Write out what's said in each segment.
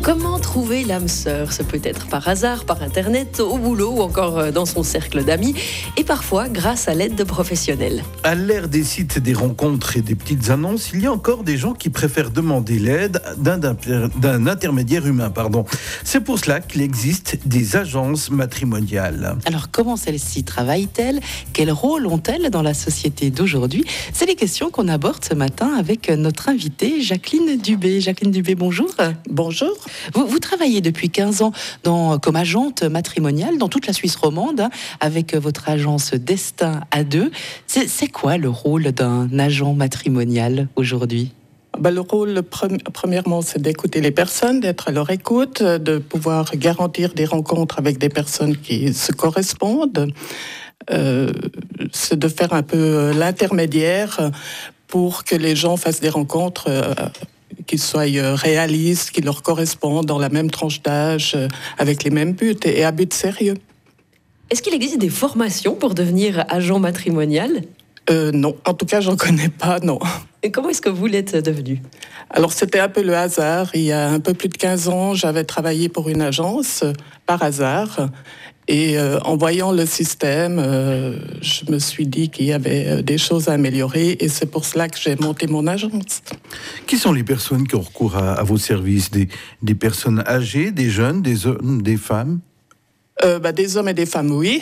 Comment trouver l'âme sœur? Ce peut être par hasard, par internet, au boulot ou encore dans son cercle d'amis, et parfois grâce à l'aide de professionnels. À l'ère des sites, des rencontres et des petites annonces, il y a encore des gens qui préfèrent demander l'aide d'un intermédiaire humain. C'est pour cela qu'il existe des agences matrimoniales. Alors comment celles-ci travaillent-elles? Quel rôle ont-elles dans la société d'aujourd'hui? C'est les questions qu'on aborde ce matin avec notre invitée Jacqueline Dubé. Jacqueline Dubé, bonjour. Bonjour. Vous travaillez depuis 15 ans comme agente matrimoniale dans toute la Suisse romande avec votre agence Destin à deux. C'est quoi le rôle d'un agent matrimonial aujourd'hui? Le rôle, premièrement, c'est d'écouter les personnes, d'être à leur écoute, de pouvoir garantir des rencontres avec des personnes qui se correspondent. C'est de faire un peu l'intermédiaire pour que les gens fassent des rencontres qui soient réalistes, qui leur correspondent dans la même tranche d'âge, avec les mêmes buts et à but sérieux. Est-ce qu'il existe des formations pour devenir agent matrimonial? Non, en tout cas, j'en connais pas, non. Et comment est-ce que vous l'êtes devenu? Alors, c'était un peu le hasard. Il y a un peu plus de 15 ans, j'avais travaillé pour une agence, par hasard. Et en voyant le système, je me suis dit qu'il y avait des choses à améliorer. Et c'est pour cela que j'ai monté mon agence. Qui sont les personnes qui ont recours à vos services? Des personnes âgées, des jeunes, des hommes, des femmes? Des hommes et des femmes, oui.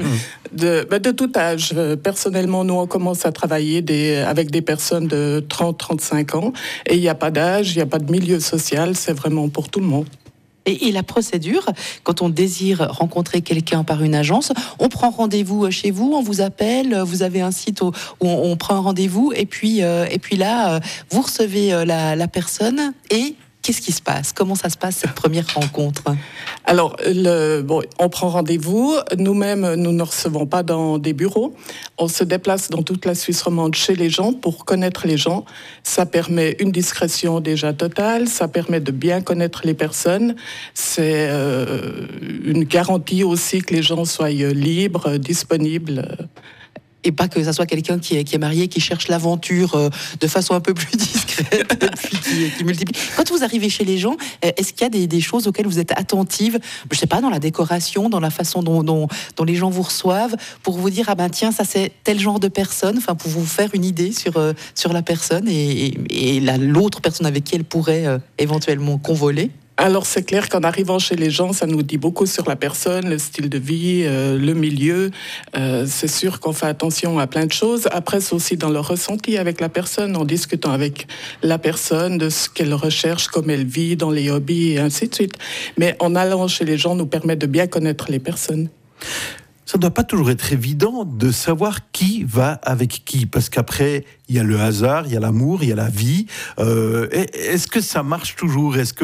de tout âge. Personnellement, nous, on commence à travailler avec des personnes de 30-35 ans. Et il n'y a pas d'âge, il n'y a pas de milieu social, c'est vraiment pour tout le monde. Et la procédure, quand on désire rencontrer quelqu'un par une agence, on prend rendez-vous chez vous, on vous appelle, vous avez un site où on prend un rendez-vous, et puis là, vous recevez la personne et... Qu'est-ce qui se passe? Comment ça se passe, cette première rencontre? Alors, on prend rendez-vous. Nous-mêmes, nous ne recevons pas dans des bureaux. On se déplace dans toute la Suisse romande chez les gens pour connaître les gens. Ça permet une discrétion déjà totale. Ça permet de bien connaître les personnes. C'est une garantie aussi que les gens soient libres, disponibles. Et pas que ça soit quelqu'un qui est marié, qui cherche l'aventure de façon un peu plus discrète, et puis qui multiplie. Quand vous arrivez chez les gens, est-ce qu'il y a des choses auxquelles vous êtes attentive? Je ne sais pas, dans la décoration, dans la façon dont les gens vous reçoivent, pour vous dire, tiens, ça c'est tel genre de personne, pour vous faire une idée sur la personne et l'autre personne avec qui elle pourrait éventuellement convoler? Alors c'est clair qu'en arrivant chez les gens, ça nous dit beaucoup sur la personne, le style de vie, le milieu. C'est sûr qu'on fait attention à plein de choses. Après, c'est aussi dans le ressenti avec la personne, en discutant avec la personne de ce qu'elle recherche, comme elle vit, dans les hobbies et ainsi de suite. Mais en allant chez les gens nous permet de bien connaître les personnes. Ça ne doit pas toujours être évident de savoir qui va avec qui, parce qu'après, il y a le hasard, il y a l'amour, il y a la vie. Est-ce que ça marche toujours? Est-ce que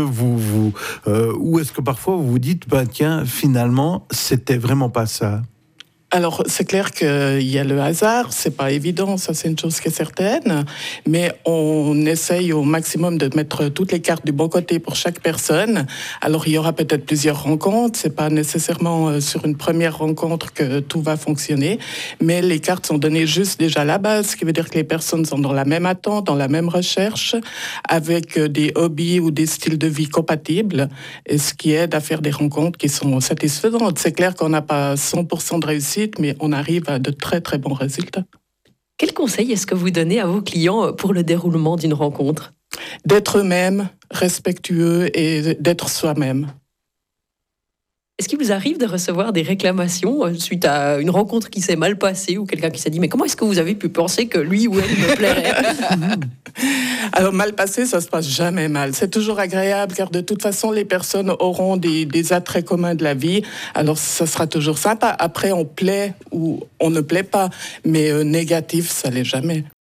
ou est-ce que parfois vous vous dites, tiens, finalement, c'était vraiment pas ça? Alors, c'est clair qu'il y a le hasard, c'est pas évident, ça c'est une chose qui est certaine, mais on essaye au maximum de mettre toutes les cartes du bon côté pour chaque personne. Alors, il y aura peut-être plusieurs rencontres, c'est pas nécessairement sur une première rencontre que tout va fonctionner, mais les cartes sont données juste déjà à la base, ce qui veut dire que les personnes sont dans la même attente, dans la même recherche, avec des hobbies ou des styles de vie compatibles, et ce qui aide à faire des rencontres qui sont satisfaisantes. C'est clair qu'on n'a pas 100% de réussite, mais on arrive à de très très bons résultats. Quel conseil est-ce que vous donnez à vos clients pour le déroulement d'une rencontre? D'être eux-mêmes, respectueux et d'être soi-même. Est-ce qu'il vous arrive de recevoir des réclamations suite à une rencontre qui s'est mal passée ou quelqu'un qui s'est dit « Mais comment est-ce que vous avez pu penser que lui ou elle me plairait ?» Alors, mal passé, ça se passe jamais mal. C'est toujours agréable, car de toute façon, les personnes auront des attraits communs de la vie. Alors, ça sera toujours sympa. Après, on plaît ou on ne plaît pas. Mais négatif, ça l'est jamais.